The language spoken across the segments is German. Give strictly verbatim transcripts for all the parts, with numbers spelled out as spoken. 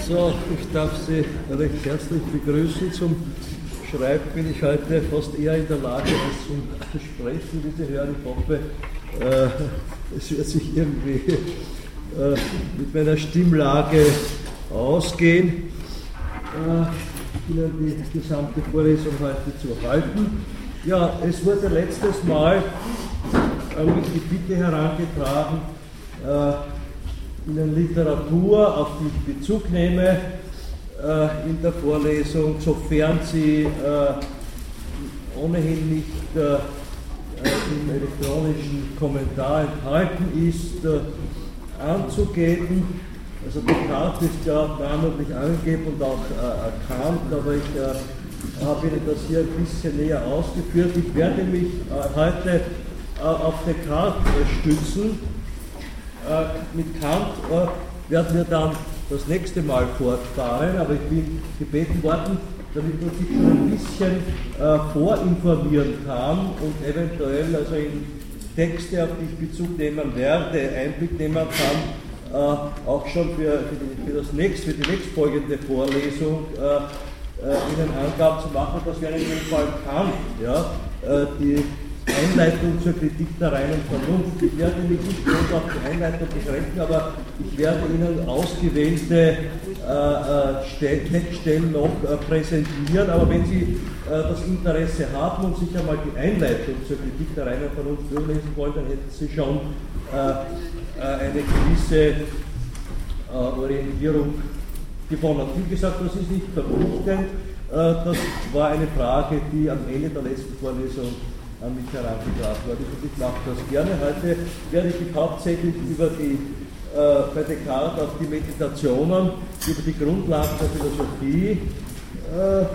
So, ich darf Sie recht herzlich begrüßen. Zum Schreiben bin ich heute fast eher in der Lage als zum Sprechen, wie Sie hören. Ich hoffe, äh, es wird sich irgendwie äh, mit meiner Stimmlage ausgehen, äh, Ihnen die gesamte Vorlesung heute zu halten. Ja, es wurde letztes Mal an mich die Bitte herangetragen, äh, Ihnen Literatur, auf die ich Bezug nehme äh, in der Vorlesung, sofern sie äh, ohnehin nicht äh, im elektronischen Kommentar enthalten ist, äh, anzugeben. Also Descartes ist ja namentlich angegeben und auch äh, erkannt, aber ich äh, habe Ihnen das hier ein bisschen näher ausgeführt. Ich werde mich äh, heute äh, auf Descartes äh, stützen. Äh, mit Kant äh, werden wir dann das nächste Mal fortfahren, aber ich bin gebeten worden, damit man sich schon ein bisschen äh, vorinformieren kann und eventuell also in Texte, auf die ich Bezug nehmen werde, Einblick nehmen kann, äh, auch schon für, für, die, für, das nächst, für die nächstfolgende Vorlesung äh, äh, Ihnen Angaben zu machen. Das wäre in dem Fall Kant, ja, äh, die Einleitung zur Kritik der reinen Vernunft. Ich werde mich nicht bloß auf die Einleitung beschränken, aber ich werde Ihnen ausgewählte äh, äh, Textstellen noch äh, präsentieren. Aber wenn Sie äh, das Interesse haben und sich einmal die Einleitung zur Kritik der reinen Vernunft durchlesen wollen, dann hätten Sie schon äh, äh, eine gewisse äh, Orientierung gewonnen. Wie gesagt, das ist nicht verpflichtend. Äh, das war eine Frage, die am Ende der letzten Vorlesung an mich herangebracht wurde. Und ich mache das gerne. Heute werde ich mich hauptsächlich über die, äh, bei Descartes auf die Meditationen, über die Grundlagen der Philosophie äh,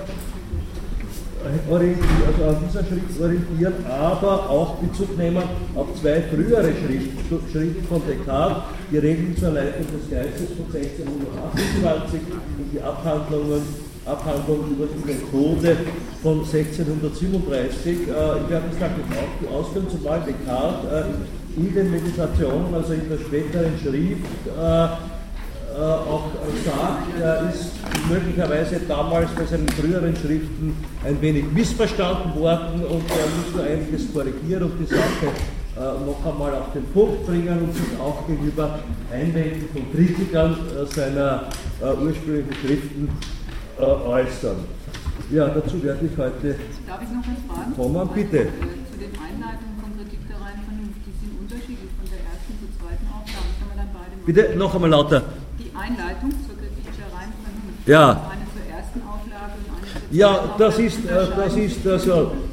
orientieren, also an dieser Schrift orientieren, aber auch Bezug nehmen auf zwei frühere Schriften, Schriften von Descartes, die Regeln zur Leitung des Geistes von sechzehnhundertachtundzwanzig und die Abhandlungen Abhandlung über die Methode von sechzehnhundertsiebenunddreißig. Äh, ich werde das gleich nicht ausführen, zumal Descartes äh, in den Meditationen, also in der späteren Schrift, äh, äh, auch sagt, er ist möglicherweise damals bei seinen früheren Schriften ein wenig missverstanden worden und er muss nur einiges korrigieren und die Sache äh, noch einmal auf den Punkt bringen und sich auch gegenüber Einwänden von Kritikern äh, seiner äh, ursprünglichen Schriften äußern. Ja, dazu werde ich heute. Darf ich noch was fragen? Kommen, bitte. Also, äh, zu den Einleitungen von Kritik der reinen Vernunft, die sind unterschiedlich von der ersten zur zweiten Auflage. Kann man dann beide machen? Bitte, noch einmal lauter. Die Einleitung zur Kritik der reinen Vernunft. Ja. Eine zur ersten Auflage und eine zur zweiten Ja, Auflage. das ist, äh, das ist also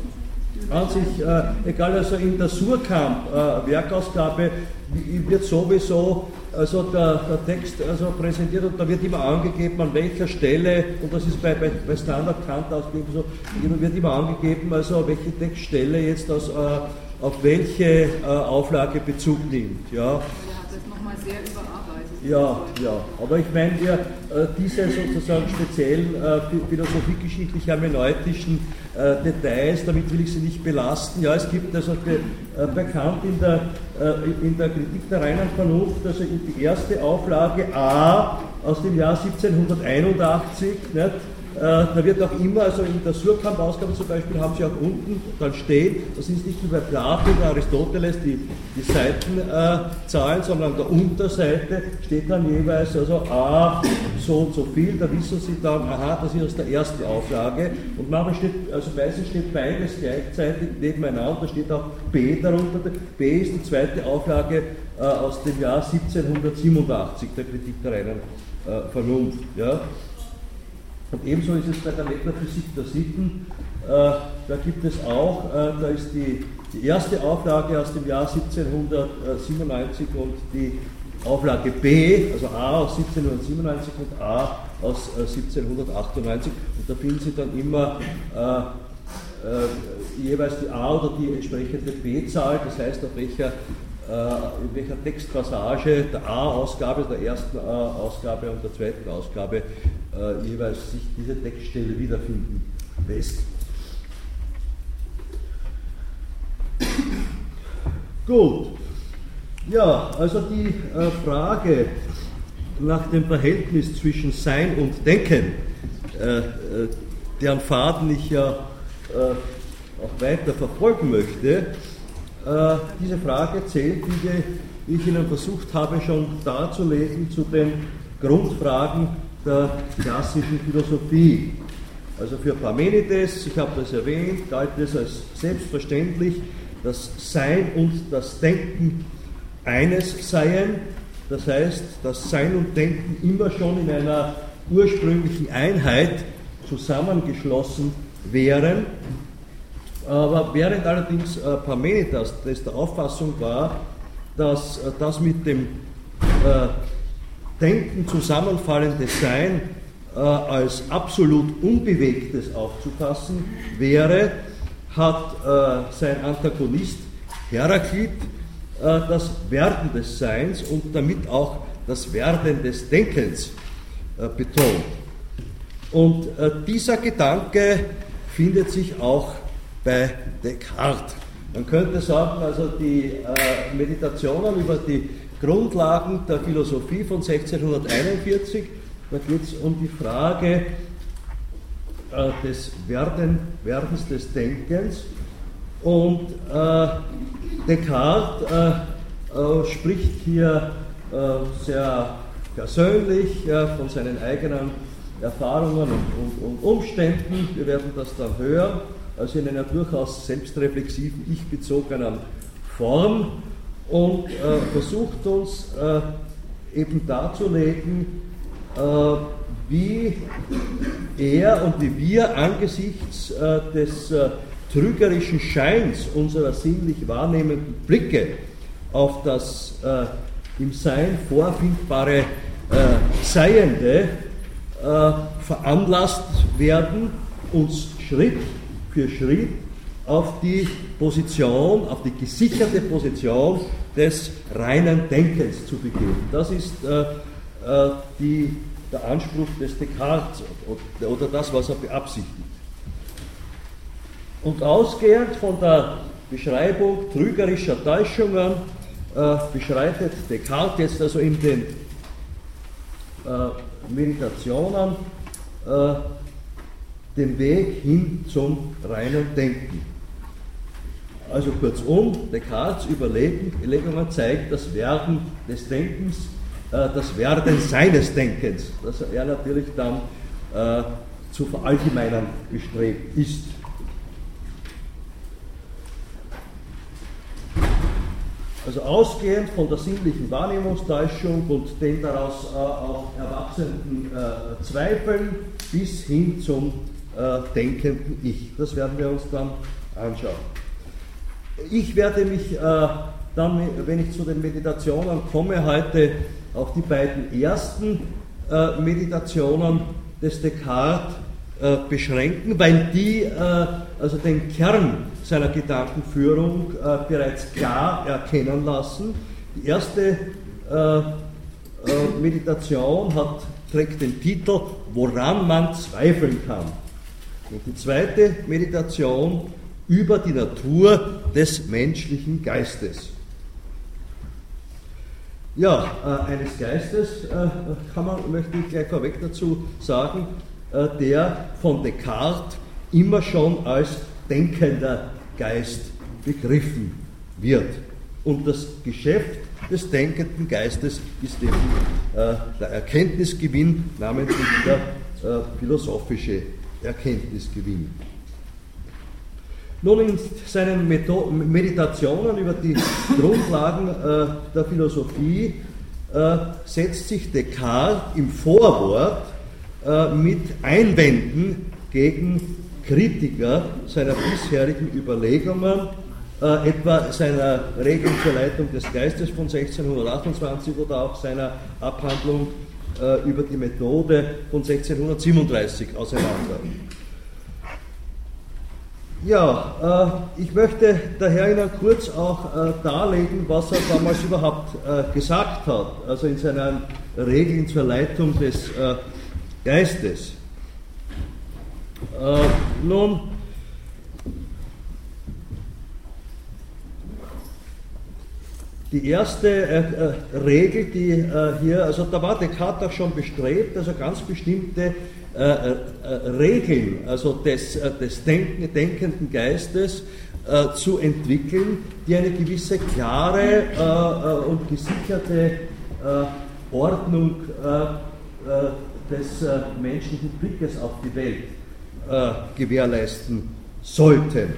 an sich, äh, egal, also in der Surkamp äh, Werkausgabe wird sowieso also der, der Text also präsentiert und da wird immer angegeben, an welcher Stelle, und das ist bei, bei, bei Standard Kant ausgegeben, so, wird immer angegeben, also welche Textstelle jetzt aus, äh, auf welche äh, Auflage Bezug nimmt. Ja. Er hat das nochmal sehr überarbeitet. Ja, ja, aber ich meine, wir, äh, diese sozusagen speziellen äh, philosophiegeschichtlich-hermeneutischen äh, Details, damit will ich Sie nicht belasten. Ja, es gibt also be, äh, bekannt in der, äh, in der Kritik der reinen Vernunft, also in die erste Auflage A aus dem Jahr siebzehnhunderteinundachtzig, nicht? Da wird auch immer, also in der Surkamp-Ausgabe zum Beispiel, haben Sie auch unten dann stehen, das ist nicht wie bei Plato oder Aristoteles die, die Seitenzahlen, äh, sondern an der Unterseite steht dann jeweils also A so und so viel, da wissen Sie dann, aha, das ist aus der ersten Auflage und manchmal steht, also meistens steht beides gleichzeitig nebeneinander, da steht auch B darunter, B ist die zweite Auflage äh, aus dem Jahr siebzehnhundertsiebenundachtzig, der Kritik der reinen äh, Vernunft. Ja. Und ebenso ist es bei der Metaphysik der Sitten, äh, da gibt es auch, äh, da ist die, die erste Auflage aus dem Jahr siebzehnhundertsiebenundneunzig und die Auflage B, also A aus siebzehnhundertsiebenundneunzig und A aus äh, siebzehnhundertachtundneunzig, und da finden Sie dann immer äh, äh, jeweils die A oder die entsprechende B-Zahl, das heißt auf welcher in welcher Textpassage der A-Ausgabe, der ersten A-Ausgabe und der zweiten Ausgabe äh, jeweils sich diese Textstelle wiederfinden lässt. Gut, ja, also die äh, Frage, nach dem Verhältnis zwischen Sein und Denken, äh, deren Faden ich ja äh, auch weiter verfolgen möchte, äh, diese Frage zählt, wie ich Ihnen versucht habe schon darzulegen, zu den Grundfragen der klassischen Philosophie. Also für Parmenides, ich habe das erwähnt, galt es als selbstverständlich, dass Sein und das Denken eines seien. Das heißt, dass Sein und Denken immer schon in einer ursprünglichen Einheit zusammengeschlossen wären. Aber während allerdings äh, Parmenides das der Auffassung war, dass äh, das mit dem äh, Denken zusammenfallende Sein äh, als absolut Unbewegtes aufzufassen wäre, hat äh, sein Antagonist Heraklit äh, das Werden des Seins und damit auch das Werden des Denkens äh, betont. Und äh, dieser Gedanke findet sich auch bei Descartes. Man könnte sagen, also die äh, Meditationen über die Grundlagen der Philosophie von sechzehnhunderteinundvierzig, da geht es um die Frage äh, des Werden, Werdens des Denkens. Und äh, Descartes äh, äh, spricht hier äh, sehr persönlich äh, von seinen eigenen Erfahrungen und, und, und Umständen. Wir werden das dann hören, also in einer durchaus selbstreflexiven, ich-bezogenen Form, und äh, versucht uns äh, eben darzulegen, äh, wie er und wie wir angesichts äh, des äh, trügerischen Scheins unserer sinnlich wahrnehmenden Blicke auf das äh, im Sein vorfindbare äh, Seiende äh, veranlasst werden, uns Schritt für Schritt auf die Position, auf die gesicherte Position des reinen Denkens zu begeben. Das ist äh, äh, die, der Anspruch des Descartes oder, oder das, was er beabsichtigt. Und ausgehend von der Beschreibung trügerischer Täuschungen äh, beschreitet Descartes jetzt also in den äh, Meditationen äh, den Weg hin zum reinen Denken. Also kurzum, Descartes' Überlegungen zeigt das Werden des Denkens, äh, das Werden seines Denkens, das er natürlich dann äh, zu verallgemeinern bestrebt ist. Also ausgehend von der sinnlichen Wahrnehmungstäuschung und den daraus äh, auch erwachsenen äh, Zweifeln bis hin zum äh, denkenden Ich. Das werden wir uns dann anschauen. Ich werde mich äh, dann, wenn ich zu den Meditationen komme, heute auf die beiden ersten äh, Meditationen des Descartes äh, beschränken, weil die äh, also den Kern seiner Gedankenführung äh, bereits klar erkennen lassen. Die erste äh, äh, Meditation hat, trägt den Titel Woran man zweifeln kann. Und die zweite Meditation über die Natur des menschlichen Geistes. Ja, äh, eines Geistes äh, kann man, möchte ich gleich vorweg dazu sagen, äh, der von Descartes immer schon als denkender Geist begriffen wird. Und das Geschäft des denkenden Geistes ist eben äh, der Erkenntnisgewinn, namentlich der äh, philosophische Erkenntnisgewinn. Nun, in seinen Metho- Meditationen über die Grundlagen äh, der Philosophie äh, setzt sich Descartes im Vorwort äh, mit Einwänden gegen Kritiker seiner bisherigen Überlegungen, äh, etwa seiner Regeln zur Leitung des Geistes von sechzehnhundertachtundzwanzig oder auch seiner Abhandlung äh, über die Methode von sechzehnhundertsiebenunddreißig auseinander. Ja, äh, ich möchte daher Ihnen kurz auch äh, darlegen, was er damals überhaupt äh, gesagt hat, also in seinen Regeln zur Leitung des äh, Geistes. Äh, nun, die erste äh, äh, Regel, die äh, hier, also da war Descartes auch schon bestrebt, also ganz bestimmte äh, äh, Regeln, also des, äh, des Denken, denkenden Geistes äh, zu entwickeln, die eine gewisse klare äh, äh, und gesicherte äh, Ordnung äh, äh, des äh, menschlichen Blickes auf die Welt äh, gewährleisten sollten.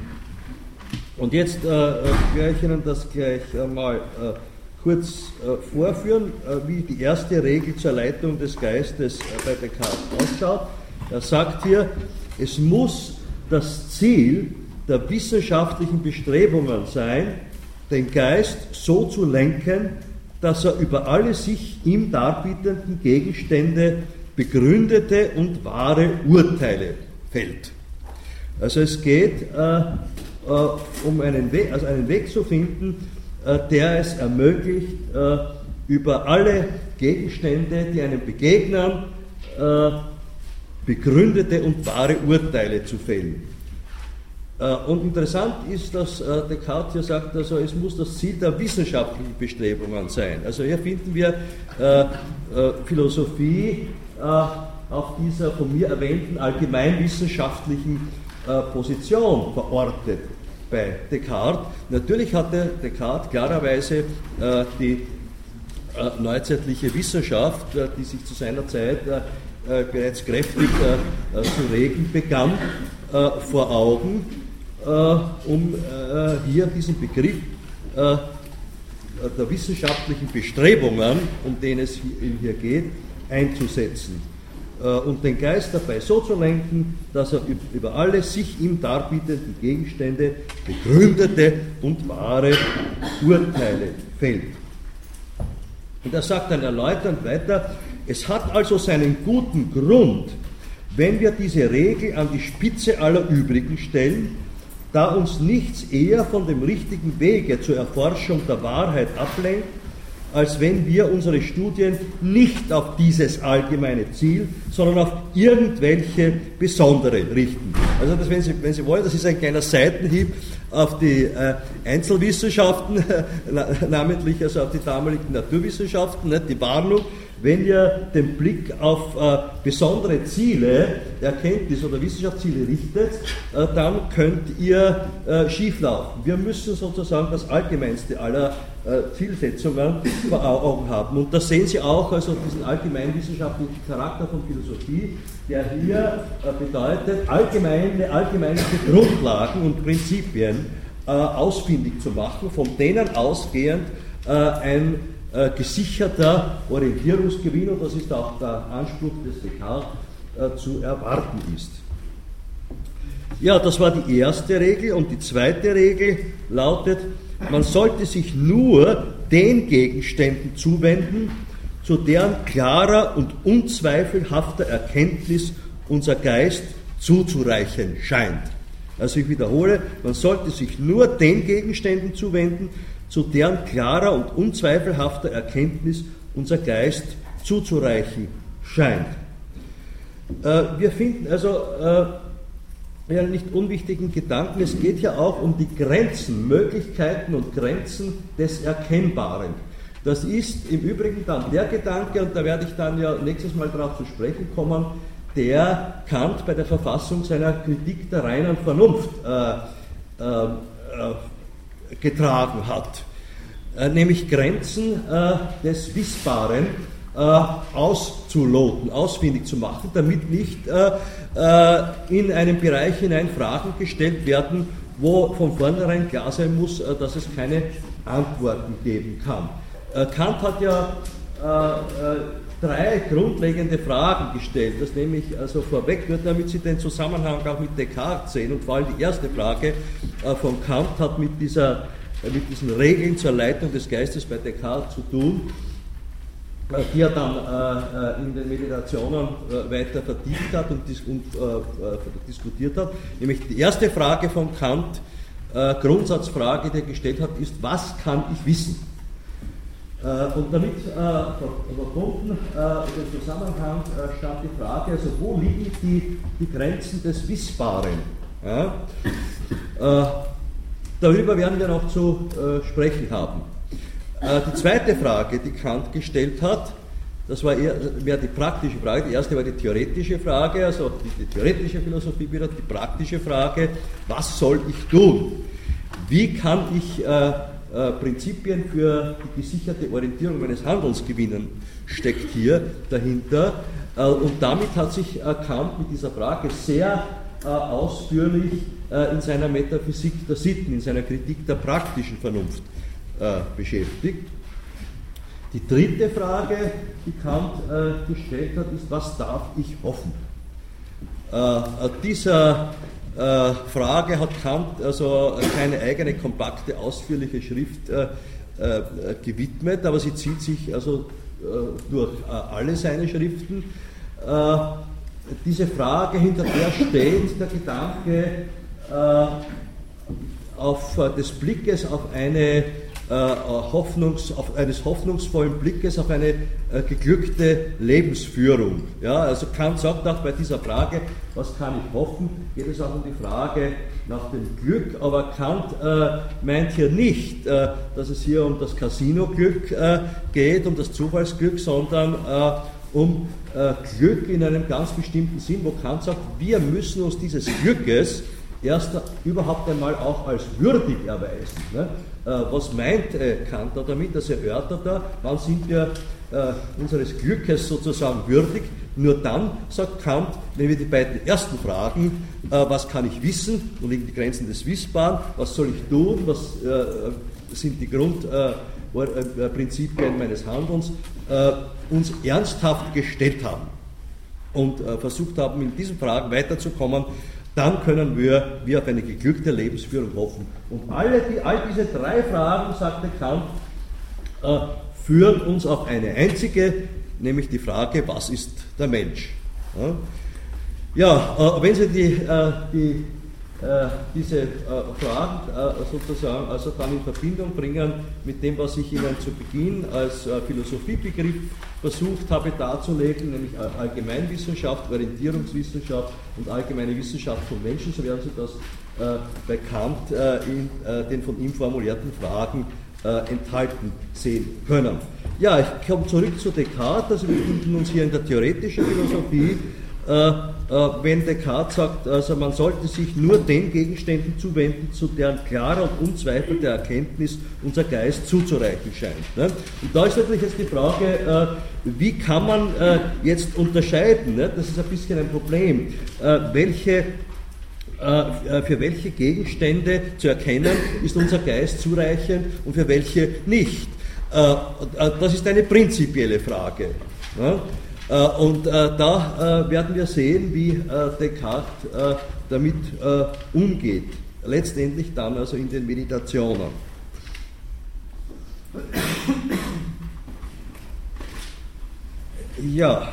Und jetzt äh, werde ich Ihnen das gleich einmal äh, kurz äh, vorführen, äh, wie die erste Regel zur Leitung des Geistes äh, bei Descartes ausschaut. Er sagt hier, es muss das Ziel der wissenschaftlichen Bestrebungen sein, den Geist so zu lenken, dass er über alle sich ihm darbietenden Gegenstände begründete und wahre Urteile fällt. Also es geht äh, äh, um einen Weg, also einen Weg zu finden, äh, der es ermöglicht, äh, über alle Gegenstände, die einem begegnen, äh, begründete und wahre Urteile zu fällen. Und interessant ist, dass Descartes hier sagt, also es muss das Ziel der wissenschaftlichen Bestrebungen sein. Also hier finden wir äh, äh, Philosophie äh, auf dieser von mir erwähnten allgemeinwissenschaftlichen äh, Position verortet bei Descartes. Natürlich hatte Descartes klarerweise äh, die äh, neuzeitliche Wissenschaft, äh, die sich zu seiner Zeit äh, äh, bereits kräftig äh, äh, zu regen begann, äh, vor Augen, um äh, hier diesen Begriff äh, der wissenschaftlichen Bestrebungen, um den es hier, hier geht, einzusetzen äh, und den Geist dabei so zu lenken, dass er über alle sich ihm darbietenden Gegenstände begründete und wahre Urteile fällt. Und er sagt dann erläuternd weiter, es hat also seinen guten Grund, wenn wir diese Regel an die Spitze aller übrigen stellen, da uns nichts eher von dem richtigen Wege zur Erforschung der Wahrheit ablenkt, als wenn wir unsere Studien nicht auf dieses allgemeine Ziel, sondern auf irgendwelche besondere richten. Also das, wenn Sie, wenn Sie wollen, das ist ein kleiner Seitenhieb auf die äh, Einzelwissenschaften, äh, namentlich also auf die damaligen Naturwissenschaften, ne, die Warnung, wenn ihr den Blick auf äh, besondere Ziele, Erkenntnis- oder Wissenschaftsziele richtet, äh, dann könnt ihr äh, schieflaufen. Wir müssen sozusagen das Allgemeinste aller äh, Zielsetzungen vor Augen haben. Und da sehen Sie auch also diesen allgemeinwissenschaftlichen Charakter von Philosophie, der hier äh, bedeutet, allgemeine, allgemeine Grundlagen und Prinzipien äh, ausfindig zu machen, von denen ausgehend äh, ein Äh, gesicherter Orientierungsgewinn, und das ist auch der Anspruch des Descartes, äh, zu erwarten ist. Ja, das war die erste Regel, und die zweite Regel lautet, man sollte sich nur den Gegenständen zuwenden, zu deren klarer und unzweifelhafter Erkenntnis unser Geist zuzureichen scheint. Also ich wiederhole, man sollte sich nur den Gegenständen zuwenden, zu deren klarer und unzweifelhafter Erkenntnis unser Geist zuzureichen scheint. Äh, wir finden also äh, einen nicht unwichtigen Gedanken, es geht ja auch um die Grenzen, Möglichkeiten und Grenzen des Erkennbaren. Das ist im Übrigen dann der Gedanke, und da werde ich dann ja nächstes Mal darauf zu sprechen kommen, der Kant bei der Verfassung seiner Kritik der reinen Vernunft äh, äh, äh, getragen hat, äh, nämlich Grenzen äh, des Wissbaren äh, auszuloten, ausfindig zu machen, damit nicht äh, äh, in einen Bereich hinein Fragen gestellt werden, wo von vornherein klar sein muss, äh, dass es keine Antworten geben kann. Äh, Kant hat ja äh, äh, drei grundlegende Fragen gestellt, das nehme ich also vorweg, nur damit Sie den Zusammenhang auch mit Descartes sehen. Und vor allem die erste Frage äh, von Kant hat mit, dieser, äh, mit diesen Regeln zur Leitung des Geistes bei Descartes zu tun, äh, die er dann äh, in den Meditationen äh, weiter vertieft hat und, dis und äh, diskutiert hat. Nämlich die erste Frage von Kant, äh, Grundsatzfrage, die er gestellt hat, ist, was kann ich wissen? Und damit äh, verbunden äh, im Zusammenhang äh, stand die Frage, also wo liegen die, die Grenzen des Wissbaren? Ja? Äh, darüber werden wir noch zu äh, sprechen haben. Äh, die zweite Frage, die Kant gestellt hat, das war eher mehr die praktische Frage. Die erste war die theoretische Frage, also die, die theoretische Philosophie wieder, die praktische Frage, was soll ich tun? Wie kann ich äh, äh, Prinzipien für die gesicherte Orientierung meines Handelns gewinnen, steckt hier dahinter. Äh, und damit hat sich äh, Kant mit dieser Frage sehr äh, ausführlich äh, in seiner Metaphysik der Sitten, in seiner Kritik der praktischen Vernunft äh, beschäftigt. Die dritte Frage, die Kant äh, gestellt hat, ist, was darf ich hoffen? Äh, dieser äh, Frage hat Kant also keine eigene, kompakte, ausführliche Schrift äh, äh, gewidmet, aber sie zieht sich also äh, durch äh, alle seine Schriften. Äh, diese Frage, hinter der steht der Gedanke äh, auf, äh, des Blickes auf eine Hoffnungs, auf eines hoffnungsvollen Blickes auf eine äh, geglückte Lebensführung. Ja, also Kant sagt auch bei dieser Frage, was kann ich hoffen, geht es auch um die Frage nach dem Glück, aber Kant äh, meint hier nicht, äh, dass es hier um das Casino-Glück äh, geht, um das Zufallsglück, sondern äh, um äh, Glück in einem ganz bestimmten Sinn, wo Kant sagt, wir müssen uns dieses Glückes erst überhaupt einmal auch als würdig erweisen. Ne? Äh, was meint äh, Kant da damit? Das erörtert er, wann sind wir äh, unseres Glückes sozusagen würdig? Nur dann, sagt Kant, wenn wir die beiden ersten Fragen, äh, was kann ich wissen, wo liegen die Grenzen des Wissbaren, was soll ich tun, was äh, sind die Grundprinzipien äh, meines Handelns, äh, uns ernsthaft gestellt haben und äh, versucht haben, in diesen Fragen weiterzukommen, dann können wir, wir auf eine geglückte Lebensführung hoffen. Und alle die, all diese drei Fragen, sagte Kant, äh, führen uns auf eine einzige, nämlich die Frage, was ist der Mensch? Ja, ja äh, wenn Sie die, äh, die, äh, diese äh, Fragen äh, sozusagen also dann in Verbindung bringen mit dem, was ich Ihnen zu Beginn als äh, Philosophiebegriff versucht habe darzulegen, nämlich Allgemeinwissenschaft, Orientierungswissenschaft und allgemeine Wissenschaft von Menschen, so werden Sie das äh, bei Kant äh, in äh, den von ihm formulierten Fragen äh, enthalten sehen können. Ja, ich komme zurück zu Descartes, also wir befinden uns hier in der theoretischen Philosophie. Äh, äh, wenn Descartes sagt, also man sollte sich nur den Gegenständen zuwenden, zu deren klarer und unzweifelter Erkenntnis unser Geist zuzureichen scheint. Ne? Und da ist natürlich jetzt die Frage, äh, wie kann man äh, jetzt unterscheiden, ne? Das ist ein bisschen ein Problem, äh, welche äh, für welche Gegenstände zu erkennen ist unser Geist zureichend und für welche nicht. Äh, das ist eine prinzipielle Frage. Ne? Und äh, da äh, werden wir sehen, wie äh, Descartes äh, damit äh, umgeht. Letztendlich dann also in den Meditationen. Ja,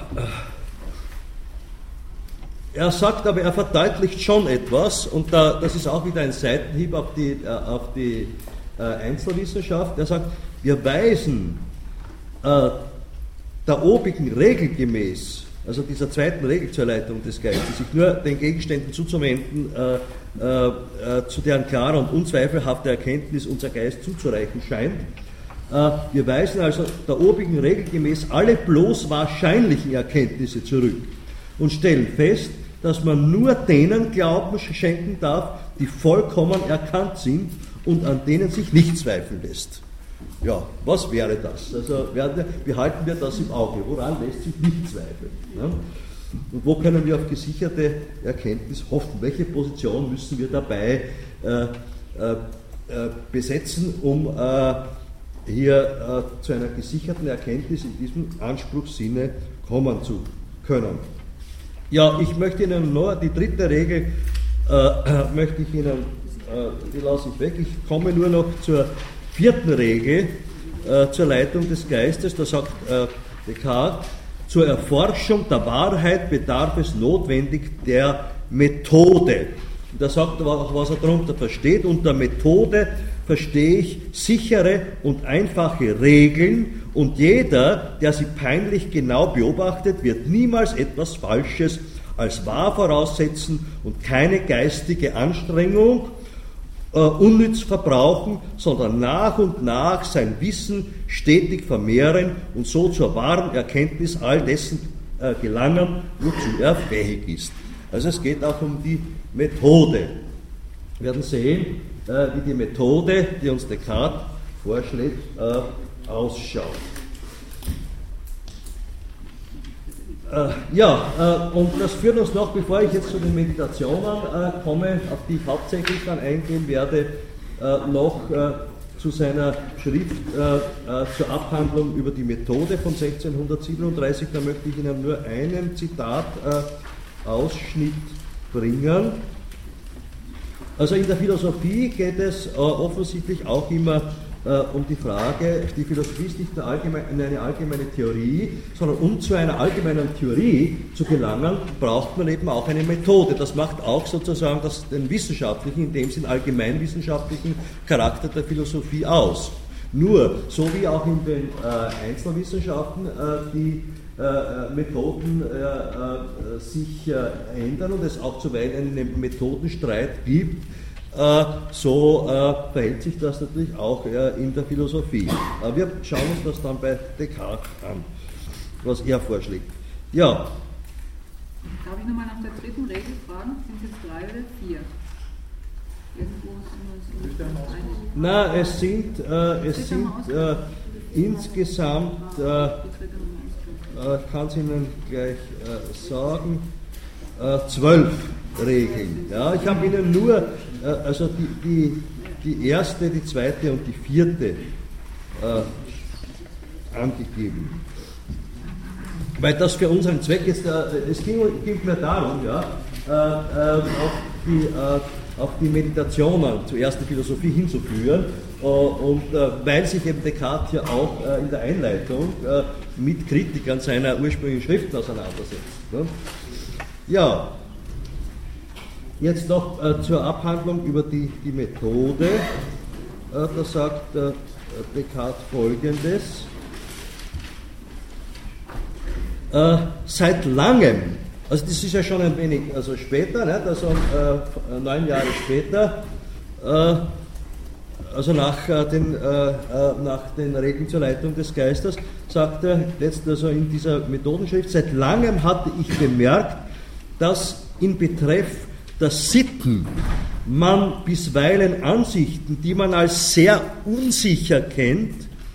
er sagt aber, er verdeutlicht schon etwas, und da, das ist auch wieder ein Seitenhieb auf die, äh, auf die äh, Einzelwissenschaft. Er sagt, wir weisen äh, der obigen Regel gemäß, also dieser zweiten Regel zur Erleichterung des Geistes, sich nur den Gegenständen zuzuwenden, äh, äh, äh, zu deren klarer und unzweifelhafter Erkenntnis unser Geist zuzureichen scheint. Äh, wir weisen also der obigen Regel gemäß alle bloß wahrscheinlichen Erkenntnisse zurück und stellen fest, dass man nur denen Glauben schenken darf, die vollkommen erkannt sind und an denen sich nicht zweifeln lässt. Ja, was wäre das? Also werden, behalten wir das im Auge. Woran lässt sich nicht zweifeln? Ja? Und wo können wir auf gesicherte Erkenntnis hoffen? Welche Position müssen wir dabei äh, äh, besetzen, um äh, hier äh, zu einer gesicherten Erkenntnis in diesem Anspruchssinne kommen zu können? Ja, ich möchte Ihnen nur die dritte Regel, äh, möchte ich Ihnen, äh, die lasse ich weg. Ich komme nur noch zur vierten Regel äh, zur Leitung des Geistes. Da sagt äh, Descartes, zur Erforschung der Wahrheit bedarf es notwendig der Methode. Und er sagt auch, was er darunter versteht. Unter Methode verstehe ich sichere und einfache Regeln, und jeder, der sie peinlich genau beobachtet, wird niemals etwas Falsches als wahr voraussetzen und keine geistige Anstrengung äh, unnütz verbrauchen, sondern nach und nach sein Wissen stetig vermehren und so zur wahren Erkenntnis all dessen äh, gelangen, wozu er fähig ist. Also es geht auch um die Methode. Wir werden sehen, äh, wie die Methode, die uns Descartes vorschlägt, äh, ausschaut. Äh, ja, äh, und das führt uns noch, bevor ich jetzt zu den Meditationen äh, komme, auf die ich hauptsächlich dann eingehen werde, äh, noch äh, zu seiner Schrift äh, äh, zur Abhandlung über die Methode von sechzehnhundertsiebenunddreißig. Da möchte ich Ihnen nur einen Zitat äh, Ausschnitt bringen. Also in der Philosophie geht es äh, offensichtlich auch immer äh, um die Frage, die Philosophie ist nicht eine allgemeine, eine allgemeine Theorie, sondern um zu einer allgemeinen Theorie zu gelangen, braucht man eben auch eine Methode. Das macht auch sozusagen das, den wissenschaftlichen, in dem Sinn allgemeinwissenschaftlichen Charakter der Philosophie aus. Nur, so wie auch in den äh, Einzelwissenschaften äh, die Äh, Methoden äh, äh, sich äh, ändern und es auch zuweilen einen Methodenstreit gibt, äh, so äh, verhält sich das natürlich auch äh, in der Philosophie. Aber wir schauen uns das dann bei Descartes an, was er vorschlägt. Ja. Darf ich nochmal nach der dritten Regel fragen? Sind es jetzt drei oder vier? Irgendwo ist es Na, es sind, äh, es sind äh, insgesamt äh, ich kann es Ihnen gleich äh, sagen, äh, zwölf Regeln. Ja, ich habe Ihnen nur äh, also die, die, die erste, die zweite und die vierte äh, angegeben. Weil das für unseren Zweck ist, äh, es ging, ging mir darum, ja, äh, äh, auf, die, äh, auf die Meditationen zur ersten Philosophie hinzuführen. Und äh, weil sich eben Descartes hier auch äh, in der Einleitung äh, mit Kritikern seiner ursprünglichen Schriften auseinandersetzt. Ne? Ja, jetzt noch äh, zur Abhandlung über die, die Methode. Äh, da sagt äh, Descartes Folgendes. Äh, seit langem, also das ist ja schon ein wenig also später, nicht? Also äh, neun Jahre später, äh, also nach, äh, den, äh, nach den Regeln zur Leitung des Geistes, sagt er jetzt also in dieser Methodenschrift, seit langem hatte ich bemerkt, dass in Betreff der Sitten man bisweilen Ansichten, die man als sehr unsicher kennt,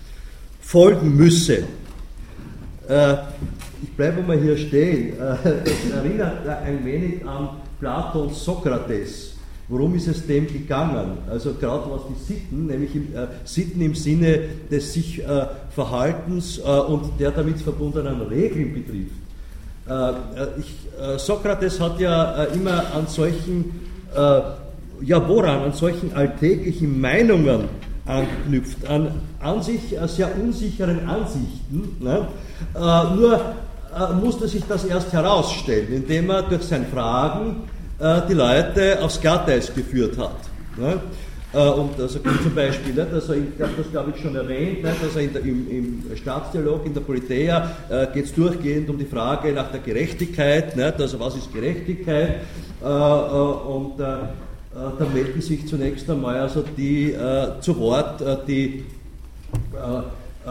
folgen müsse. Äh, ich bleibe mal hier stehen. Äh, das erinnert ein wenig an Platons Sokrates. Worum ist es dem gegangen? Also gerade was die Sitten, nämlich im, äh, Sitten im Sinne des sich äh, Verhaltens äh, und der damit verbundenen Regeln betrifft. Äh, ich, äh, Sokrates hat ja äh, immer an solchen, äh, ja woran, an solchen alltäglichen Meinungen anknüpft, an an sich äh, sehr unsicheren Ansichten. Ne? Äh, nur äh, musste sich das erst herausstellen, indem er durch sein Fragen die Leute aufs Glatteis geführt hat. Ne? Und also zum Beispiel, nicht? Also ich habe das glaube ich schon erwähnt, nicht? Also in der, im, im Staatsdialog, in der Politeia äh, geht es durchgehend um die Frage nach der Gerechtigkeit, nicht? Also was ist Gerechtigkeit? Äh, äh, und äh, da melden sich zunächst einmal also die äh, zu Wort, äh, die äh,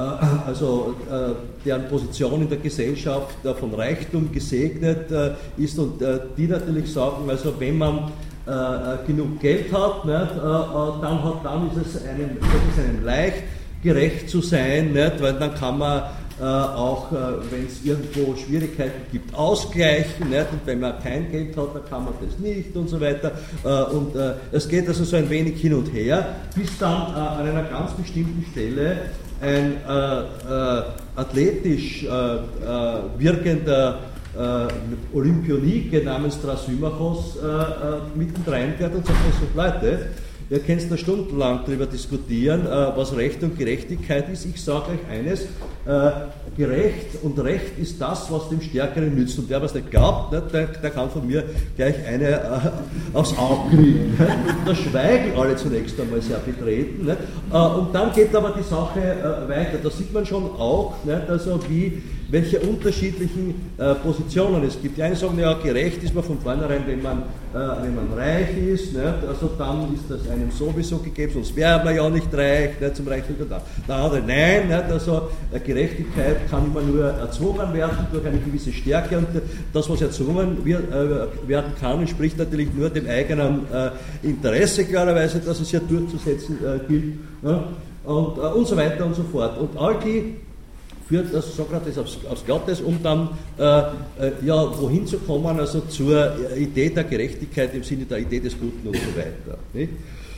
also äh, deren Position in der Gesellschaft äh, von Reichtum gesegnet äh, ist und äh, die natürlich sagen, also wenn man äh, genug Geld hat, nicht, äh, dann, hat, dann ist es einem, ist es einem leicht, gerecht zu sein, nicht, weil dann kann man äh, auch, äh, wenn es irgendwo Schwierigkeiten gibt, ausgleichen, nicht, und wenn man kein Geld hat, dann kann man das nicht und so weiter. Äh, und äh, es geht also so ein wenig hin und her, bis dann äh, an einer ganz bestimmten Stelle ein äh, äh, athletisch äh, äh, wirkender äh, Olympionike namens Thrasymachos äh, äh, mittendrin fährt und sagt, also Leute, ihr könnt da stundenlang darüber diskutieren, äh, was Recht und Gerechtigkeit ist. Ich sage euch eines, äh, gerecht und Recht ist das, was dem Stärkeren nützt. Und der, was nicht glaubt, ne, der, der kann von mir gleich eine äh, aufs Auge kriegen. Ne. Da schweigen alle zunächst einmal sehr betreten. Ne. Äh, und dann geht aber die Sache äh, weiter. Da sieht man schon auch, ne, also wie, welche unterschiedlichen äh, Positionen es gibt. Die einen sagen, ja, gerecht ist man von vornherein, wenn man, äh, wenn man reich ist, nicht? Also dann ist das einem sowieso gegeben, sonst wäre man ja nicht reich, nicht? Zum Reichtum da. Der andere, nein, nicht? Also äh, Gerechtigkeit kann immer nur erzwungen werden durch eine gewisse Stärke, und das, was erzwungen wird, äh, werden kann, entspricht natürlich nur dem eigenen äh, Interesse, klarerweise, dass es ja durchzusetzen äh, gilt, ja? und, äh, und so weiter und so fort. Und all die führt also Sokrates aufs, aufs Glattes, um dann äh, äh, ja, wohin zu kommen, also zur Idee der Gerechtigkeit im Sinne der Idee des Guten und so weiter. Nicht?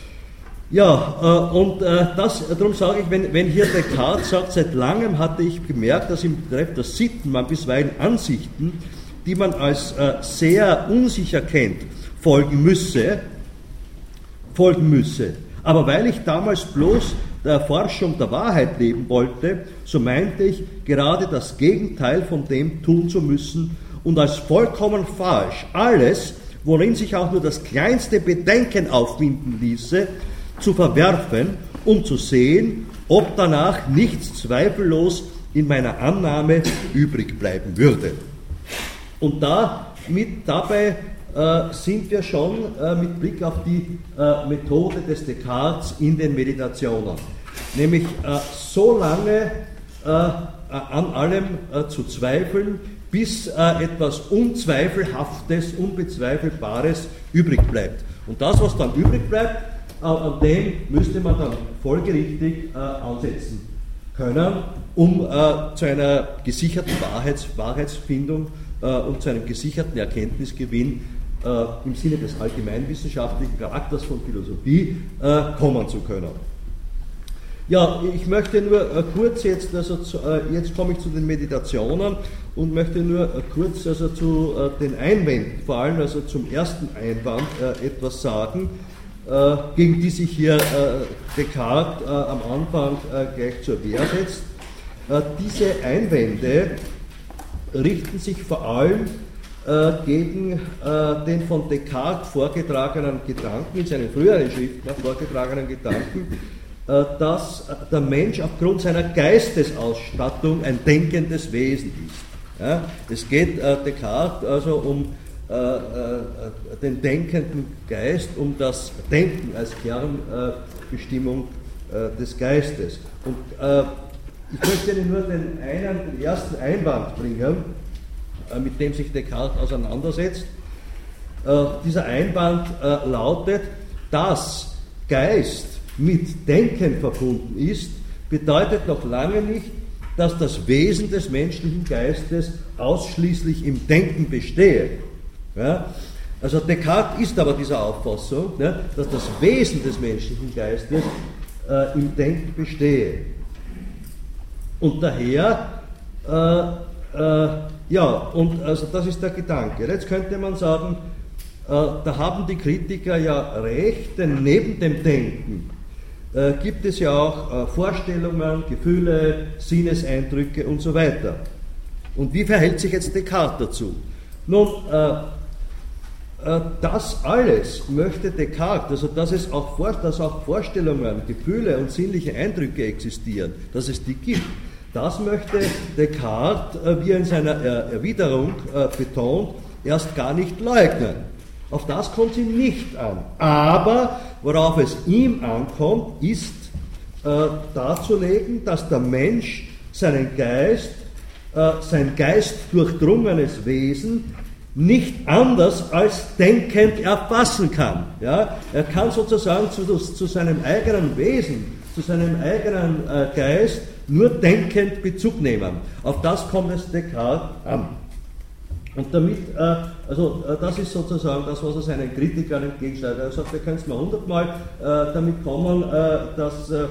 Ja, äh, und äh, das, darum sage ich, wenn, wenn hier Descartes sagt, seit langem hatte ich gemerkt, dass im Betreff der Sitten man bisweilen Ansichten, die man als äh, sehr unsicher kennt, folgen müsse, folgen müsse. Aber weil ich damals bloß der Erforschung der Wahrheit leben wollte, so meinte ich, gerade das Gegenteil von dem tun zu müssen und als vollkommen falsch alles, worin sich auch nur das kleinste Bedenken auffinden ließe, zu verwerfen, um zu sehen, ob danach nichts zweifellos in meiner Annahme übrig bleiben würde. Und damit, dabei äh, sind wir schon äh, mit Blick auf die äh, Methode des Descartes in den Meditationen. Nämlich äh, so lange äh, an allem äh, zu zweifeln, bis äh, etwas Unzweifelhaftes, Unbezweifelbares übrig bleibt. Und das, was dann übrig bleibt, äh, an dem müsste man dann folgerichtig äh, ansetzen können, um äh, zu einer gesicherten Wahrheits Wahrheitsfindung äh, und zu einem gesicherten Erkenntnisgewinn äh, im Sinne des allgemeinwissenschaftlichen Charakters von Philosophie äh, kommen zu können. Ja, ich möchte nur äh, kurz jetzt, also zu, äh, jetzt komme ich zu den Meditationen und möchte nur äh, kurz also zu äh, den Einwänden, vor allem also zum ersten Einwand äh, etwas sagen, äh, gegen die sich hier äh, Descartes äh, am Anfang äh, gleich zur Wehr setzt. Äh, diese Einwände richten sich vor allem äh, gegen äh, den von Descartes vorgetragenen Gedanken, in seinen früheren Schriften vorgetragenen Gedanken, dass der Mensch aufgrund seiner Geistesausstattung ein denkendes Wesen ist. Ja, es geht äh, Descartes also um äh, äh, den denkenden Geist, um das Denken als Kernbestimmung äh, des Geistes. Und äh, ich möchte Ihnen nur den, einen, den ersten Einwand bringen, äh, mit dem sich Descartes auseinandersetzt. Äh, dieser Einwand äh, lautet, dass Geist mit Denken verbunden ist, bedeutet noch lange nicht, dass das Wesen des menschlichen Geistes ausschließlich im Denken bestehe. Ja? Also Descartes ist aber dieser Auffassung, ja, dass das Wesen des menschlichen Geistes äh, im Denken bestehe. Und daher, äh, äh, ja, und also das ist der Gedanke. Jetzt könnte man sagen, äh, da haben die Kritiker ja recht, denn neben dem Denken Äh, gibt es ja auch äh, Vorstellungen, Gefühle, Sinneseindrücke und so weiter. Und wie verhält sich jetzt Descartes dazu? Nun, äh, äh, das alles möchte Descartes, also dass es auch, vor, dass auch Vorstellungen, Gefühle und sinnliche Eindrücke existieren, dass es die gibt, das möchte Descartes, äh, wie er in seiner er Erwiderung äh, betont, erst gar nicht leugnen. Auf das kommt es ihm nicht an. Aber worauf es ihm ankommt, ist äh, darzulegen, dass der Mensch seinen Geist, äh, sein geistdurchdrungenes Wesen nicht anders als denkend erfassen kann. Ja? Er kann sozusagen zu, zu seinem eigenen Wesen, zu seinem eigenen äh, Geist nur denkend Bezug nehmen. Auf das kommt es Descartes an. Und damit, äh, also äh, das ist sozusagen das, was er seinen Kritikern entgegenschreibt. Er sagt, wir können es mal hundertmal äh, damit kommen, äh, dass äh,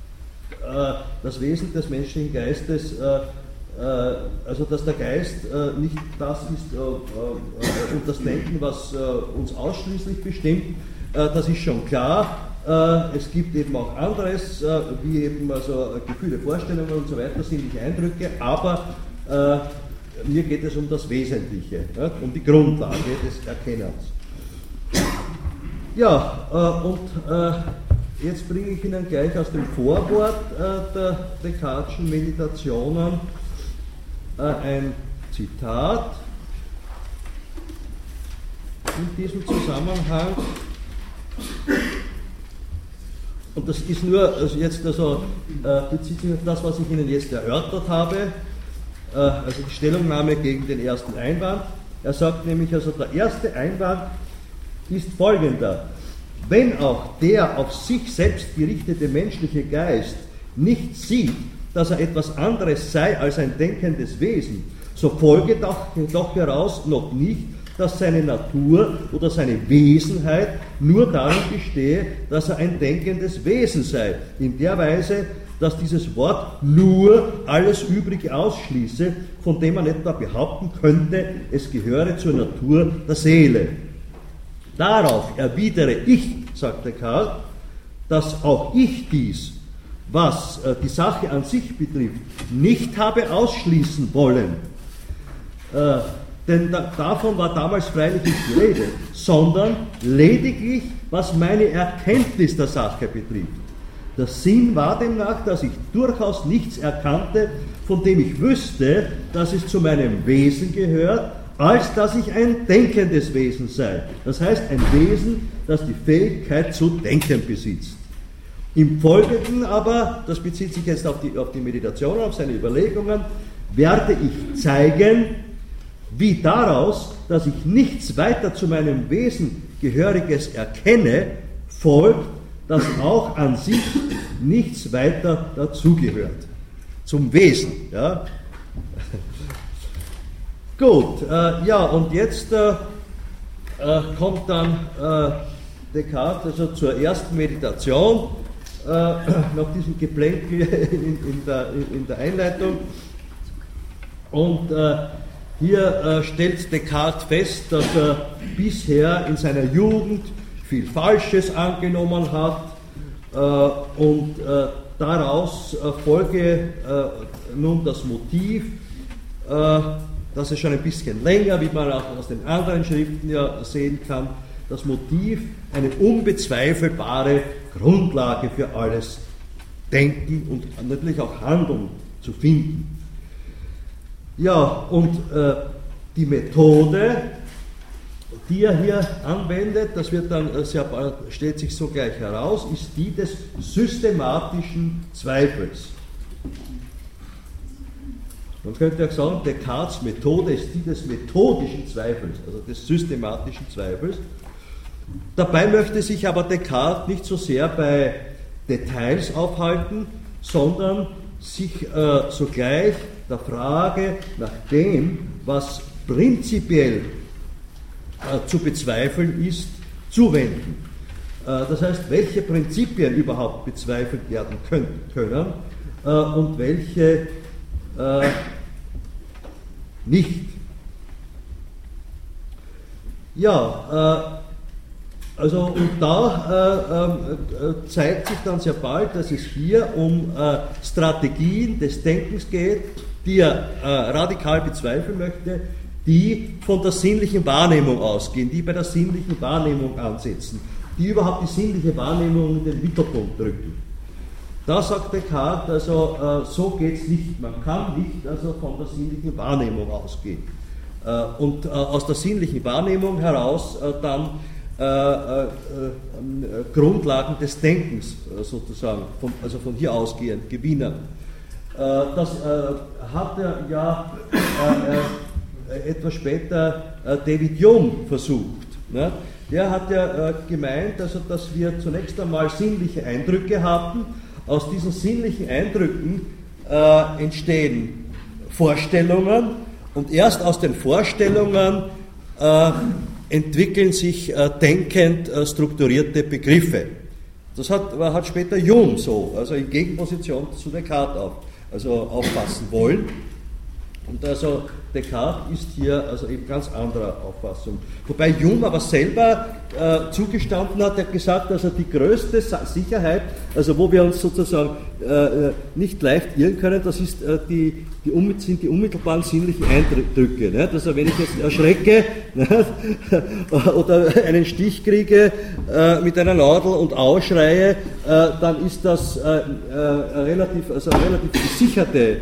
das Wesen des menschlichen Geistes, äh, äh, also dass der Geist äh, nicht das ist äh, äh, und das Denken, was äh, uns ausschließlich bestimmt, äh, das ist schon klar. Äh, es gibt eben auch anderes, äh, wie eben also Gefühle, Vorstellungen und so weiter, sinnliche Eindrücke, aber äh, mir geht es um das Wesentliche, ja, um die Grundlage des Erkennens. Ja, äh, und äh, jetzt bringe ich Ihnen gleich aus dem Vorwort äh, der Descartes'schen Meditationen äh, ein Zitat in diesem Zusammenhang. Und das ist nur, also jetzt also, äh, bezieht sich auf das, was ich Ihnen jetzt erörtert habe, äh, also die Stellungnahme gegen den ersten Einwand. Er sagt nämlich, also der erste Einwand ist folgender: Wenn auch der auf sich selbst gerichtete menschliche Geist nicht sieht, dass er etwas anderes sei als ein denkendes Wesen, so folge doch, doch heraus noch nicht, dass seine Natur oder seine Wesenheit nur darin bestehe, dass er ein denkendes Wesen sei, in der Weise, dass dieses Wort nur alles Übrige ausschließe, von dem man etwa behaupten könnte, es gehöre zur Natur der Seele. Darauf erwidere ich, sagt Descartes, dass auch ich dies, was äh, die Sache an sich betrifft, nicht habe ausschließen wollen. Äh, denn da, davon war damals freilich nicht die Rede, sondern lediglich, was meine Erkenntnis der Sache betrifft. Der Sinn war demnach, dass ich durchaus nichts erkannte, von dem ich wüsste, dass es zu meinem Wesen gehört, als dass ich ein denkendes Wesen sei. Das heißt, ein Wesen, das die Fähigkeit zu denken besitzt. Im Folgenden aber, das bezieht sich jetzt auf die, auf die Meditation, auf seine Überlegungen, werde ich zeigen, wie daraus, dass ich nichts weiter zu meinem Wesen Gehöriges erkenne, folgt, dass auch an sich nichts weiter dazugehört. Zum Wesen. Ja. Gut, äh, ja, und jetzt äh, äh, kommt dann äh, Descartes also zur ersten Meditation, äh, nach diesem Geplänkel in, in, der, in der Einleitung. Und äh, hier äh, stellt Descartes fest, dass er bisher in seiner Jugend viel Falsches angenommen hat äh, und äh, daraus äh, folge äh, nun das Motiv, äh, das ist schon ein bisschen länger, wie man auch aus den anderen Schriften ja sehen kann, das Motiv, eine unbezweifelbare Grundlage für alles Denken und natürlich auch Handeln zu finden. Ja, und äh, die Methode, die er hier anwendet, das wird dann sehr bald, stellt sich so gleich heraus, ist die des systematischen Zweifels. Man könnte auch sagen, Descartes' Methode ist die des methodischen Zweifels, also des systematischen Zweifels. Dabei möchte sich aber Descartes nicht so sehr bei Details aufhalten, sondern sich äh, sogleich der Frage nach dem, was prinzipiell äh, zu bezweifeln ist, zuwenden. Äh, das heißt, welche Prinzipien überhaupt bezweifelt werden können, können äh, und welche äh, nicht. Ja, äh, also und da äh, äh, zeigt sich dann sehr bald, dass es hier um äh, Strategien des Denkens geht, die er äh, radikal bezweifeln möchte, die von der sinnlichen Wahrnehmung ausgehen, die bei der sinnlichen Wahrnehmung ansetzen, die überhaupt die sinnliche Wahrnehmung in den Mittelpunkt drücken. Da sagt Descartes, also äh, so geht es nicht. Man kann nicht also von der sinnlichen Wahrnehmung ausgehen. Äh, und äh, aus der sinnlichen Wahrnehmung heraus äh, dann äh, äh, äh, Grundlagen des Denkens äh, sozusagen, von, also von hier ausgehend gewinnen. Äh, das äh, hat er ja äh, äh, etwas später äh, David Hume versucht. Ne? Der hat ja äh, gemeint, also, dass wir zunächst einmal sinnliche Eindrücke haben. Aus diesen sinnlichen Eindrücken äh, entstehen Vorstellungen und erst aus den Vorstellungen äh, entwickeln sich äh, denkend äh, strukturierte Begriffe. Das hat, hat später Hume so, also in Gegenposition zu Descartes auf, also auffassen wollen. Und also Descartes ist hier also eben ganz anderer Auffassung. Wobei Hume aber selber äh, zugestanden hat, er hat gesagt, also die größte Sicherheit, also wo wir uns sozusagen äh, nicht leicht irren können, das ist, äh, die, die, sind die unmittelbaren sinnlichen Eindrücke. Nicht? Also wenn ich jetzt erschrecke nicht? oder einen Stich kriege äh, mit einer Nadel und ausschreie, äh, dann ist das äh, äh, relativ, also relativ gesicherte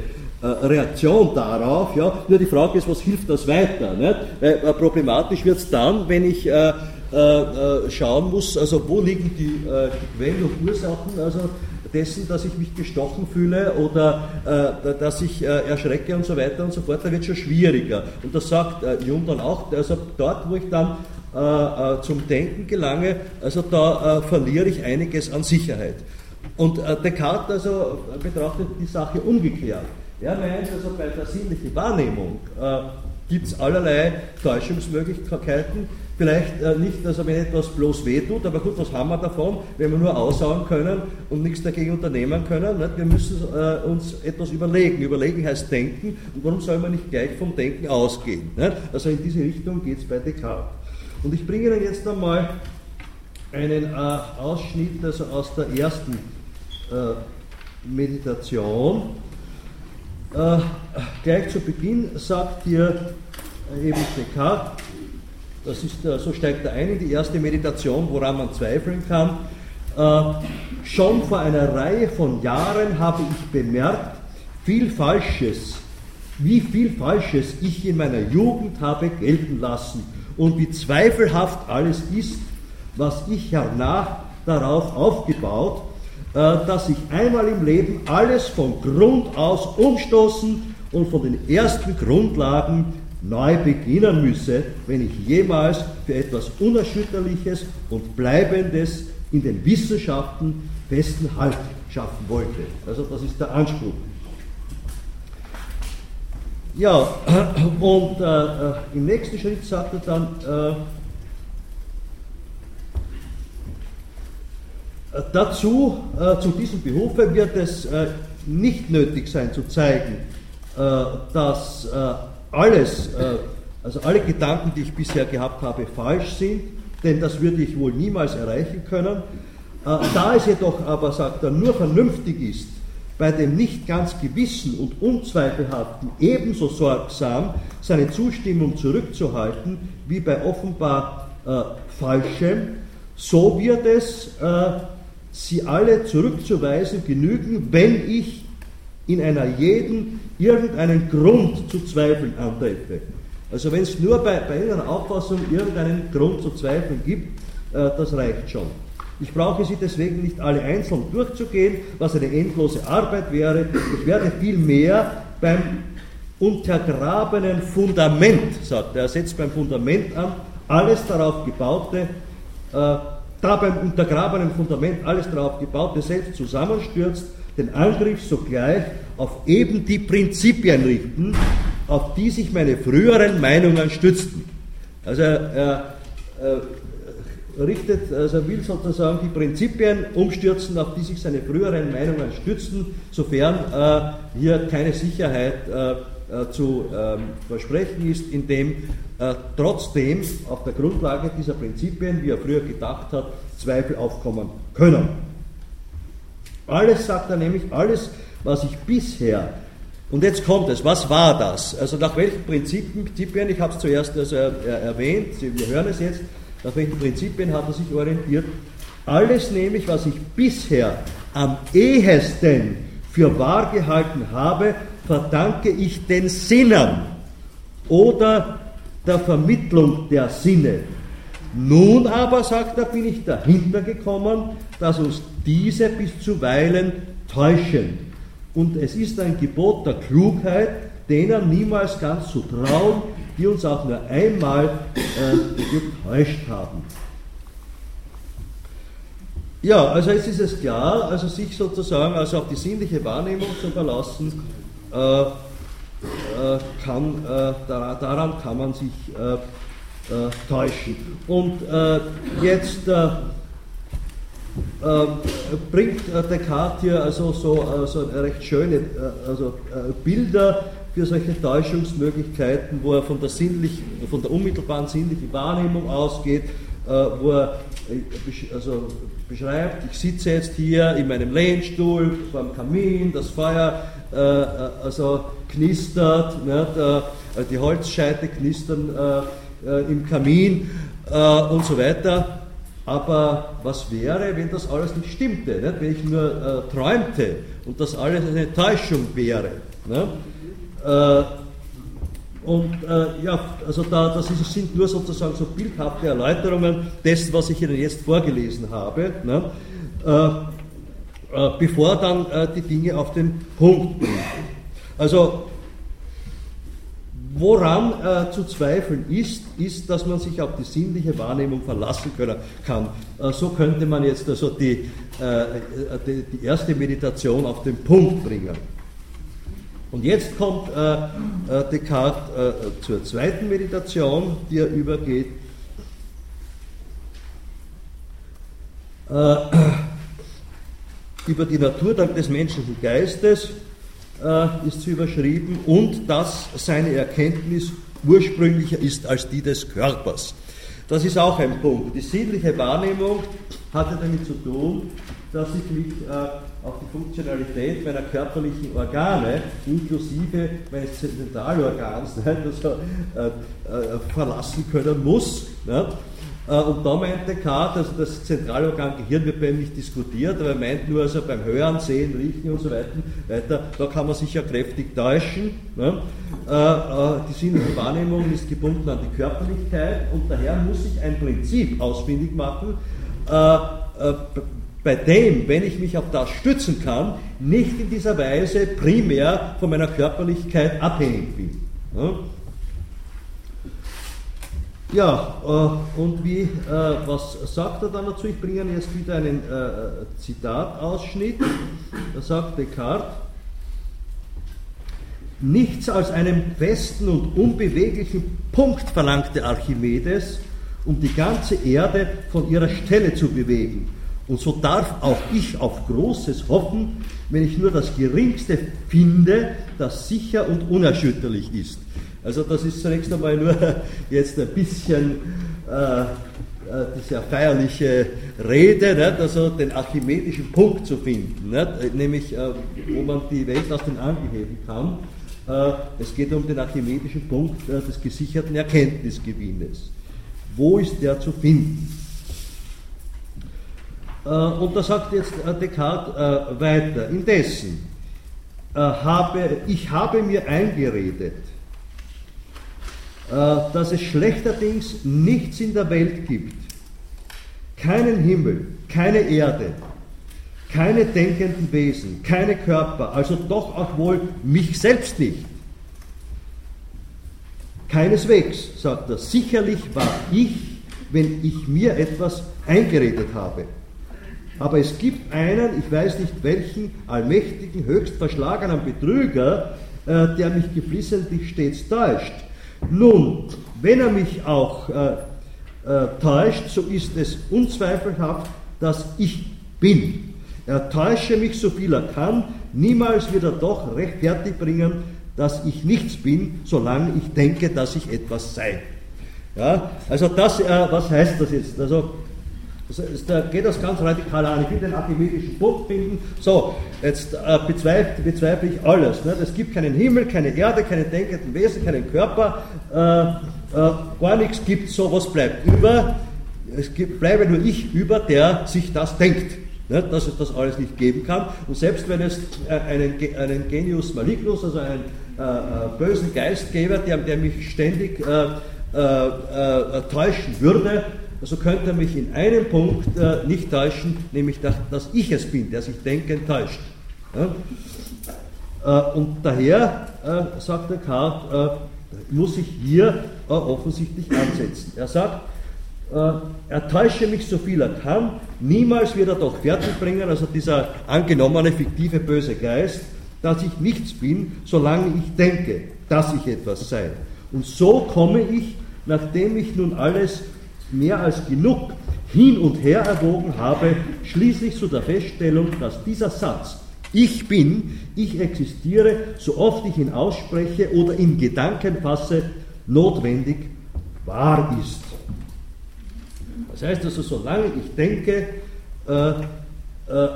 Reaktion darauf, ja, nur die Frage ist, was hilft das weiter? Nicht? Weil, äh, problematisch wird es dann, wenn ich äh, äh, schauen muss, also wo liegen die, äh, die Quellen und Ursachen also dessen, dass ich mich gestochen fühle oder äh, dass ich äh, erschrecke und so weiter und so fort, da wird es schon schwieriger. Und das sagt äh, Jung dann auch, also dort, wo ich dann äh, äh, zum Denken gelange, also da äh, verliere ich einiges an Sicherheit. Und äh, Descartes also betrachtet die Sache umgekehrt. Er meint also, bei der sinnlichen Wahrnehmung äh, gibt es allerlei Täuschungsmöglichkeiten, vielleicht äh, nicht, also wenn etwas bloß wehtut, aber gut, was haben wir davon, wenn wir nur aussauen können und nichts dagegen unternehmen können? Nicht? Wir müssen äh, uns etwas überlegen. Überlegen heißt denken, und warum soll man nicht gleich vom Denken ausgehen? Nicht? Also in diese Richtung geht es bei Descartes. Und ich bringe Ihnen jetzt einmal einen äh, Ausschnitt also aus der ersten äh, Meditation. Äh, gleich zu Beginn sagt hier äh, eben Descartes, das ist, äh, so steigt er ein in die erste Meditation, woran man zweifeln kann. Äh, schon vor einer Reihe von Jahren habe ich bemerkt, viel Falsches, wie viel Falsches ich in meiner Jugend habe gelten lassen und wie zweifelhaft alles ist, was ich hernach darauf aufgebaut, dass ich einmal im Leben alles von Grund aus umstoßen und von den ersten Grundlagen neu beginnen müsse, wenn ich jemals für etwas Unerschütterliches und Bleibendes in den Wissenschaften festen Halt schaffen wollte. Also das ist der Anspruch. Ja, und äh, im nächsten Schritt sagt er dann, äh, dazu, äh, zu diesem Behufe wird es äh, nicht nötig sein zu zeigen, äh, dass äh, alles, äh, also alle Gedanken, die ich bisher gehabt habe, falsch sind, denn das würde ich wohl niemals erreichen können. Äh, da es jedoch aber, sagt er, nur vernünftig ist, bei dem nicht ganz gewissen und unzweifelhaften ebenso sorgsam seine Zustimmung zurückzuhalten, wie bei offenbar äh, Falschem, so wird es äh, sie alle zurückzuweisen genügen, wenn ich in einer jeden irgendeinen Grund zu zweifeln antreffe. Also wenn es nur bei, bei irgendeiner Auffassung irgendeinen Grund zu zweifeln gibt, äh, das reicht schon. Ich brauche sie deswegen nicht alle einzeln durchzugehen, was eine endlose Arbeit wäre. Ich werde vielmehr beim untergrabenen Fundament, sagt er, er setzt beim Fundament an, alles darauf gebaute, äh, da beim untergrabenen Fundament alles darauf gebaute selbst zusammenstürzt, den Angriff sogleich auf eben die Prinzipien richten, auf die sich meine früheren Meinungen stützten. Also er äh, richtet, also er will sozusagen die Prinzipien umstürzen, auf die sich seine früheren Meinungen stützten, sofern äh, hier keine Sicherheit äh, Äh, zu ähm, versprechen ist, indem äh, trotzdem auf der Grundlage dieser Prinzipien, wie er früher gedacht hat, Zweifel aufkommen können. Alles, sagt er nämlich, alles, was ich bisher, und jetzt kommt es, was war das? Also nach welchen Prinzipien, ich habe es zuerst also er, erwähnt, wir hören es jetzt, nach welchen Prinzipien hat er sich orientiert? Alles nämlich, was ich bisher am ehesten für wahr gehalten habe, verdanke ich den Sinnen oder der Vermittlung der Sinne. Nun aber, sagt er, bin ich dahinter gekommen, dass uns diese bis zuweilen täuschen. Und es ist ein Gebot der Klugheit, denen niemals ganz zu trauen, die uns auch nur einmal äh, getäuscht haben. Ja, also jetzt ist es klar, also sich sozusagen also auf die sinnliche Wahrnehmung zu verlassen, äh, äh, kann, äh, daran, daran kann man sich äh, äh, täuschen. Und äh, jetzt äh, äh, bringt äh, Descartes hier also so also recht schöne äh, also, äh, Bilder für solche Täuschungsmöglichkeiten, wo er von der, sinnlich, von der unmittelbaren sinnlichen Wahrnehmung ausgeht, äh, wo er also beschreibt, ich sitze jetzt hier in meinem Lehnstuhl vor dem Kamin, das Feuer äh, also knistert, nicht, äh, die Holzscheite knistern äh, äh, im Kamin äh, und so weiter. Aber was wäre, wenn das alles nicht stimmte, nicht? Wenn ich nur äh, träumte und das alles eine Täuschung wäre? Nicht? Äh, und äh, ja, also da, das ist, sind nur sozusagen so bildhafte Erläuterungen dessen, was ich Ihnen jetzt vorgelesen habe, ne? äh, äh, bevor dann äh, die Dinge auf den Punkt bringen. Also woran äh, zu zweifeln ist, ist, dass man sich auf die sinnliche Wahrnehmung verlassen können kann. Äh, so könnte man jetzt also die, äh, die, die erste Meditation auf den Punkt bringen. Und jetzt kommt äh, äh, Descartes äh, zur zweiten Meditation, die er übergeht. Äh, über die Natur des menschlichen Geistes äh, ist sie überschrieben und dass seine Erkenntnis ursprünglicher ist als die des Körpers. Das ist auch ein Punkt. Die sinnliche Wahrnehmung hatte damit zu tun, dass ich mich äh, auf die Funktionalität meiner körperlichen Organe, inklusive meines Zentralorgans, ne, also, äh, äh, verlassen können muss. Ne? Und da meint Descartes, also das Zentralorgan Gehirn wird bei ihm nicht diskutiert, aber er meint nur, also beim Hören, Sehen, Riechen und so weiter, da kann man sich ja kräftig täuschen. Ne? Die sinnliche Wahrnehmung ist gebunden an die Körperlichkeit und daher muss ich ein Prinzip ausfindig machen, bei dem, wenn ich mich auf das stützen kann, nicht in dieser Weise primär von meiner Körperlichkeit abhängig bin. Ne? Ja, äh, und wie, äh, was sagt er dann dazu? Ich bringe Ihnen jetzt wieder einen äh, Zitatausschnitt. Da sagt Descartes: Nichts als einen festen und unbeweglichen Punkt verlangte Archimedes, um die ganze Erde von ihrer Stelle zu bewegen. Und so darf auch ich auf Großes hoffen, wenn ich nur das Geringste finde, das sicher und unerschütterlich ist. Also das ist zunächst einmal nur jetzt ein bisschen äh, äh, diese feierliche Rede, nicht? Also den archimedischen Punkt zu finden, nicht? Nämlich äh, wo man die Welt aus den Angeln heben kann. Äh, es geht um den archimedischen Punkt äh, des gesicherten Erkenntnisgewinnes. Wo ist der zu finden? Äh, und da sagt jetzt äh, Descartes äh, weiter: Indessen äh, habe ich habe mir eingeredet, dass es schlechterdings nichts in der Welt gibt, keinen Himmel, keine Erde, keine denkenden Wesen, keine Körper, also doch auch wohl mich selbst nicht. Keineswegs, sagt er, sicherlich war ich, wenn ich mir etwas eingeredet habe. Aber es gibt einen, ich weiß nicht welchen, allmächtigen, höchst verschlagenen Betrüger, der mich geflissentlich stets täuscht. Nun, wenn er mich auch äh, äh, täuscht, so ist es unzweifelhaft, dass ich bin. Er täusche mich so viel er kann, niemals wird er doch rechtfertig bringen, dass ich nichts bin, solange ich denke, dass ich etwas sei. Ja, also das, äh, was heißt das jetzt? Also, da geht das ganz radikal an. Ich will den archimedischen Punkt finden. So, jetzt äh, bezweifle, bezweifle ich alles. Ne? Es gibt keinen Himmel, keine Erde, keine denkenden Wesen, keinen Körper, äh, äh, gar nichts gibt. So, was bleibt über? Es gibt, bleibe nur ich über, der sich das denkt, ne? Dass es das alles nicht geben kann. Und selbst wenn es äh, einen, einen Genius malignus, also einen äh, äh, bösen Geist gäbe, der, der mich ständig äh, äh, äh, täuschen würde, so könnte er mich in einem Punkt äh, nicht täuschen, nämlich dass, dass ich es bin, der sich denkend täuscht. Ja? Äh, und daher, äh, sagt Descartes, äh, muss ich hier äh, offensichtlich ansetzen. Er sagt, äh, er täusche mich so viel er kann, niemals wird er doch fertigbringen, also dieser angenommene fiktive böse Geist, dass ich nichts bin, solange ich denke, dass ich etwas sei. Und so komme ich, nachdem ich nun alles mehr als genug hin und her erwogen habe, schließlich zu der Feststellung, dass dieser Satz, ich bin, ich existiere, so oft ich ihn ausspreche oder in Gedanken fasse, notwendig wahr ist. Das heißt also, solange ich denke, äh, äh,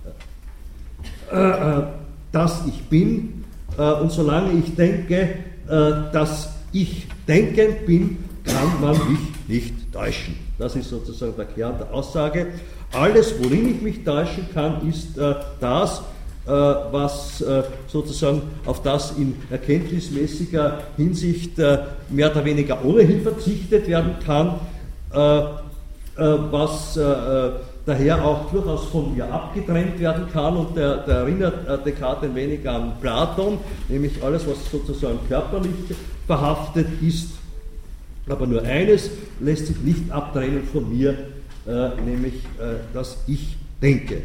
äh, dass ich bin, äh, und solange ich denke, äh, dass ich denkend bin, kann man mich nicht täuschen. Das ist sozusagen der Kern der Aussage. Alles, worin ich mich täuschen kann, ist äh, das, was sozusagen auf das in erkenntnismäßiger Hinsicht mehr oder weniger ohnehin verzichtet werden kann, was daher auch durchaus von mir abgetrennt werden kann, und der, der erinnert Descartes ein wenig an Platon, nämlich alles, was sozusagen körperlich verhaftet ist. Aber nur eines lässt sich nicht abtrennen von mir, äh, nämlich äh, dass ich denke.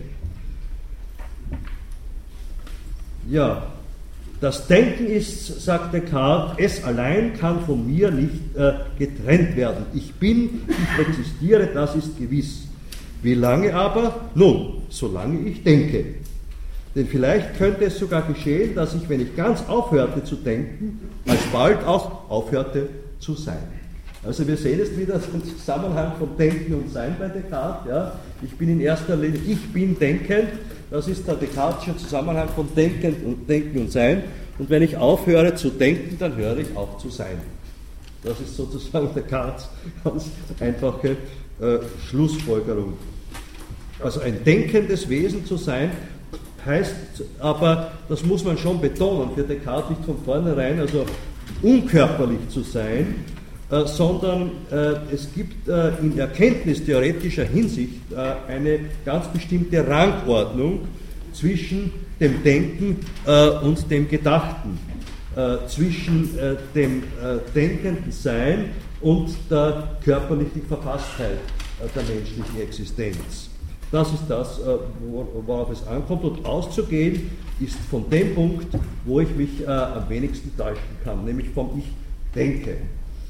Ja, das Denken ist, sagt Descartes, es allein kann von mir nicht äh, getrennt werden. Ich bin, ich existiere, das ist gewiss. Wie lange aber? Nun, solange ich denke. Denn vielleicht könnte es sogar geschehen, dass ich, wenn ich ganz aufhörte zu denken, alsbald auch aufhörte zu sein. Also wir sehen jetzt wieder den Zusammenhang von Denken und Sein bei Descartes. Ja. Ich bin in erster Linie, ich bin denkend, das ist der Descartesche Zusammenhang von Denken und, Denken und Sein. Und wenn ich aufhöre zu denken, dann höre ich auf zu sein. Das ist sozusagen Descartes ganz einfache äh, Schlussfolgerung. Also ein denkendes Wesen zu sein, heißt aber, das muss man schon betonen, für Descartes nicht von vornherein, also unkörperlich zu sein, Äh, sondern äh, es gibt äh, in erkenntnistheoretischer Hinsicht äh, eine ganz bestimmte Rangordnung zwischen dem Denken äh, und dem Gedachten, äh, zwischen äh, dem äh, denkenden Sein und der körperlichen Verfasstheit äh, der menschlichen Existenz. Das ist das, äh, worauf es ankommt, und auszugehen ist von dem Punkt, wo ich mich äh, am wenigsten täuschen kann, nämlich vom Ich denke.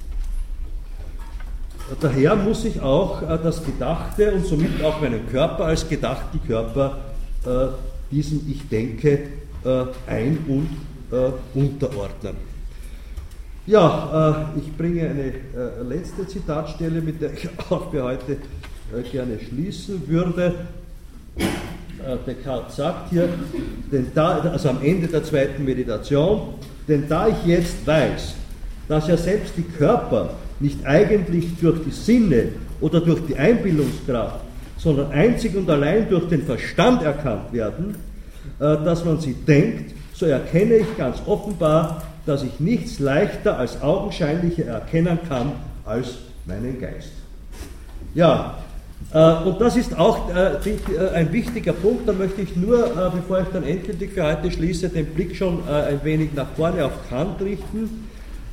Daher muss ich auch äh, das Gedachte und somit auch meinen Körper als gedachten Körper äh, diesem Ich denke äh, ein- und äh, unterordnen. Ja, äh, ich bringe eine äh, letzte Zitatstelle, mit der ich auch für heute äh, gerne schließen würde. Äh, Descartes sagt hier, denn da, also am Ende der zweiten Meditation, denn da ich jetzt weiß, dass ja selbst die Körper nicht eigentlich durch die Sinne oder durch die Einbildungskraft, sondern einzig und allein durch den Verstand erkannt werden, dass man sie denkt, so erkenne ich ganz offenbar, dass ich nichts leichter als augenscheinlicher erkennen kann als meinen Geist. Ja, und das ist auch ein wichtiger Punkt, da möchte ich nur, bevor ich dann endgültig für heute schließe, den Blick schon ein wenig nach vorne auf Kant richten.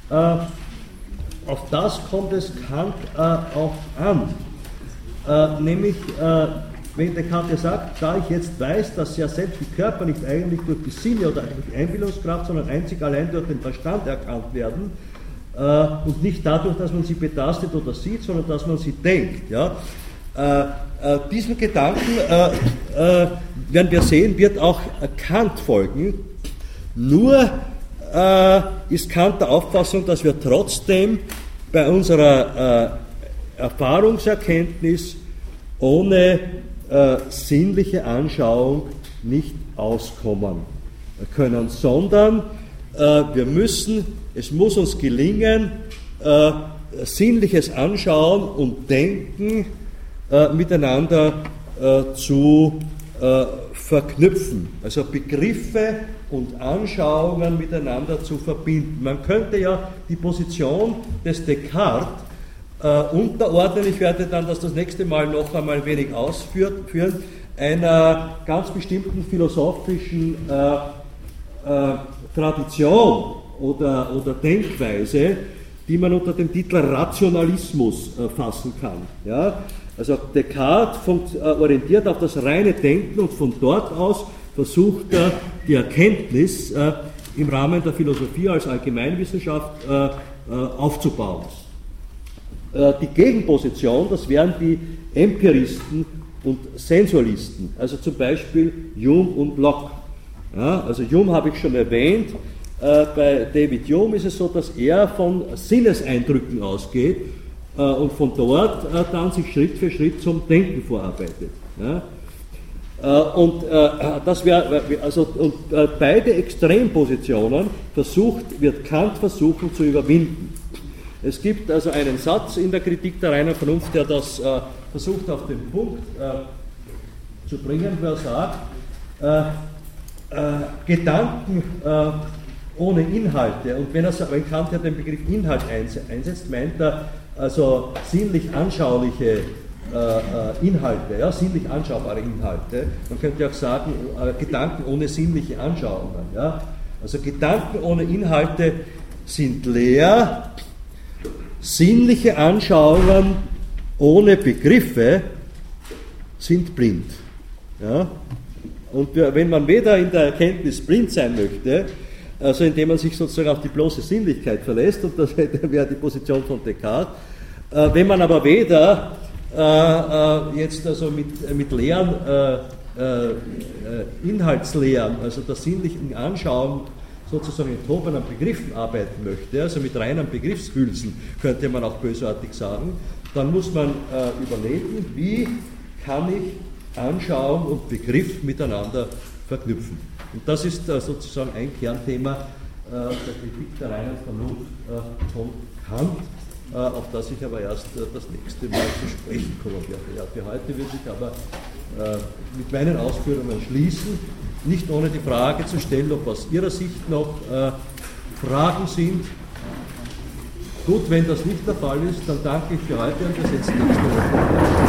Auf das kommt es Kant äh, auch an. Äh, nämlich, äh, wenn Descartes sagt, da ich jetzt weiß, dass ja selbst die Körper nicht eigentlich durch die Sinne oder durch die Einbildungskraft, sondern einzig allein durch den Verstand erkannt werden, äh, und nicht dadurch, dass man sie betastet oder sieht, sondern dass man sie denkt. Ja? Äh, äh, diesem Gedanken, äh, äh, werden wir sehen, wird auch Kant folgen. Nur äh, ist Kant der Auffassung, dass wir trotzdem bei unserer äh, Erfahrungserkenntnis ohne äh, sinnliche Anschauung nicht auskommen können, sondern äh, wir müssen, es muss uns gelingen, äh, sinnliches Anschauen und Denken äh, miteinander äh, zu äh, verknüpfen, also Begriffe und Anschauungen miteinander zu verbinden. Man könnte ja die Position des Descartes äh, unterordnen, ich werde dann das das nächste Mal noch einmal ein wenig ausführen, einer ganz bestimmten philosophischen äh, äh, Tradition oder, oder Denkweise, die man unter dem Titel Rationalismus äh, fassen kann. Ja? Also Descartes funkt, äh, orientiert auf das reine Denken, und von dort aus versucht er die Erkenntnis äh, im Rahmen der Philosophie als Allgemeinwissenschaft äh, äh, aufzubauen. Äh, die Gegenposition, das wären die Empiristen und Sensualisten, also zum Beispiel Hume und Locke. Ja, also Hume habe ich schon erwähnt. Äh, bei David Hume ist es so, dass er von Sinneseindrücken ausgeht äh, und von dort äh, dann sich Schritt für Schritt zum Denken vorarbeitet. Ja. Äh, und äh, das wär, also, und äh, beide Extrempositionen versucht, wird Kant versuchen zu überwinden. Es gibt also einen Satz in der Kritik der reinen Vernunft, der das äh, versucht auf den Punkt äh, zu bringen, wo er sagt, äh, äh, Gedanken äh, ohne Inhalte. Und wenn, er, wenn Kant ja den Begriff Inhalt einsetzt, meint er also sinnlich anschauliche äh, Inhalte, ja, sinnlich anschaubare Inhalte. Man könnte auch sagen, äh, Gedanken ohne sinnliche Anschauungen. Ja. Also Gedanken ohne Inhalte sind leer, sinnliche Anschauungen ohne Begriffe sind blind. Ja. Und wenn man weder in der Erkenntnis blind sein möchte, also indem man sich sozusagen auf die bloße Sinnlichkeit verlässt, und das wäre die Position von Descartes, äh, wenn man aber weder äh, äh, jetzt also mit, mit leeren äh, äh, Inhaltslehren, also der sinnlichen Anschauung sozusagen in tobenden Begriffen arbeiten möchte, also mit reinen Begriffshülsen, könnte man auch bösartig sagen, dann muss man äh, überlegen, wie kann ich Anschauung und Begriff miteinander verknüpfen. Und das ist äh, sozusagen ein Kernthema äh, der Kritik der reinen Vernunft äh, von Kant, äh, auf das ich aber erst äh, das nächste Mal zu sprechen kommen werde. Ja, für heute würde ich aber äh, mit meinen Ausführungen schließen, nicht ohne die Frage zu stellen, ob aus Ihrer Sicht noch äh, Fragen sind. Gut, wenn das nicht der Fall ist, dann danke ich für heute und wir setzen nächste Woche.